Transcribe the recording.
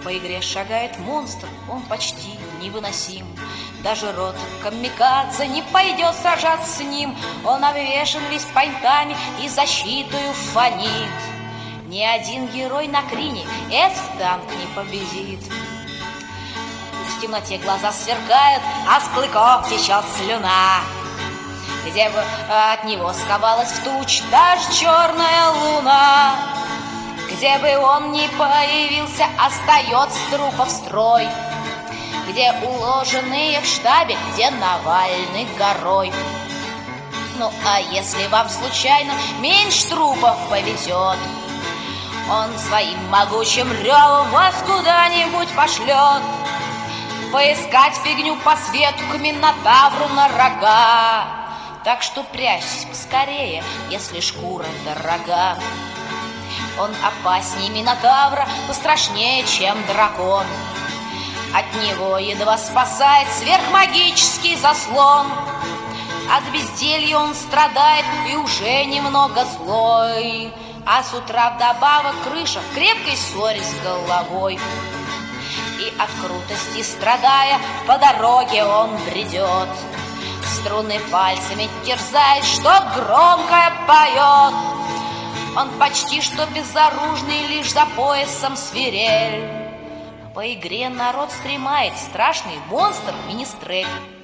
По игре шагает монстр, он почти невыносим. Даже рот камикадзе не пойдет сражаться с ним. Он обвешан весь понтами и защитою фонит. Ни один герой на Крине этот танк не победит. В темноте глаза сверкают, а с клыков течет слюна. Где бы от него сковалась в туч даже черная луна. Где бы он ни появился, остается трупов строй. Где уложенные в штабе, где Навальный горой. Ну а если вам случайно меньше трупов повезет, он своим могучим ревом вас куда-нибудь пошлет поискать фигню по свету к Минотавру на рога. Так что прячься поскорее, если шкура дорога. Он опаснее Минотавра, страшнее, чем дракон. От него едва спасает сверхмагический заслон. От безделья он страдает и уже немного злой. А с утра вдобавок крыша в крепкой ссоре с головой. И от крутости страдая, по дороге он бредет. Струны пальцами терзает, что громко поет. Он почти что безоружный, лишь за поясом свирель. По игре народ стремает страшный монстр Министрель.